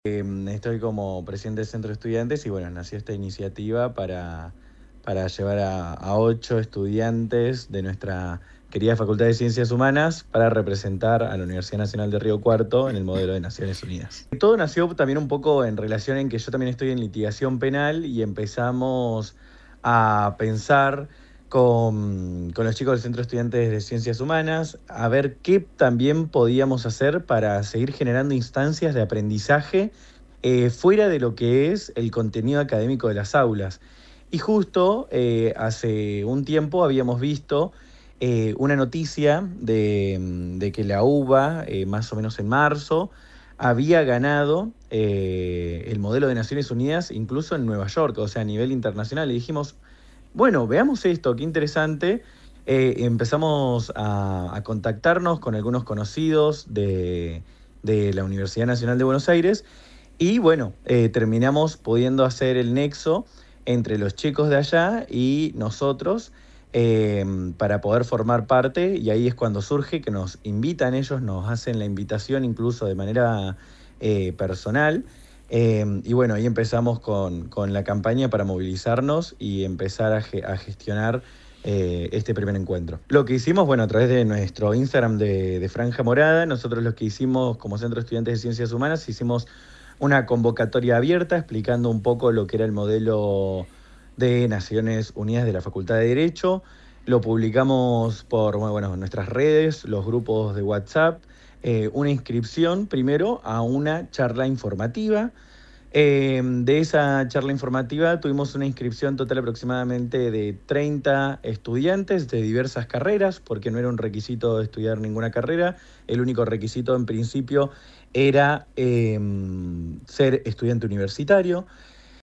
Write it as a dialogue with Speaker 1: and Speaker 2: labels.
Speaker 1: Estoy como presidente del Centro de Estudiantes y bueno, nació esta iniciativa para llevar a 8 estudiantes de nuestra querida Facultad de Ciencias Humanas para representar a la Universidad Nacional de Río Cuarto en el modelo de Naciones Unidas. Todo nació también un poco en relación en que yo también estoy en litigación penal y empezamos a pensar con los chicos del Centro de Estudiantes de Ciencias Humanas, a ver qué también podíamos hacer para seguir generando instancias de aprendizaje fuera de lo que es el contenido académico de las aulas. Y justo hace un tiempo habíamos visto una noticia de que la UBA, más o menos en marzo, había ganado el modelo de Naciones Unidas incluso en Nueva York, o sea, a nivel internacional. Y dijimos, bueno, veamos esto, qué interesante. Empezamos a contactarnos con algunos conocidos de la Universidad Nacional de Buenos Aires y bueno, terminamos pudiendo hacer el nexo entre los chicos de allá y nosotros para poder formar parte y ahí es cuando surge que nos invitan ellos, nos hacen la invitación incluso de manera personal. Y bueno, ahí empezamos con la campaña para movilizarnos y empezar a gestionar este primer encuentro. Lo que hicimos, bueno, a través de nuestro Instagram de Franja Morada, nosotros lo que hicimos como Centro de Estudiantes de Ciencias Humanas, hicimos una convocatoria abierta explicando un poco lo que era el modelo de Naciones Unidas de la Facultad de Derecho. Lo publicamos por bueno, nuestras redes, los grupos de WhatsApp, una inscripción primero a una charla informativa. De esa charla informativa tuvimos una inscripción total aproximadamente de 30 estudiantes de diversas carreras, porque no era un requisito estudiar ninguna carrera, el único requisito en principio era ser estudiante universitario.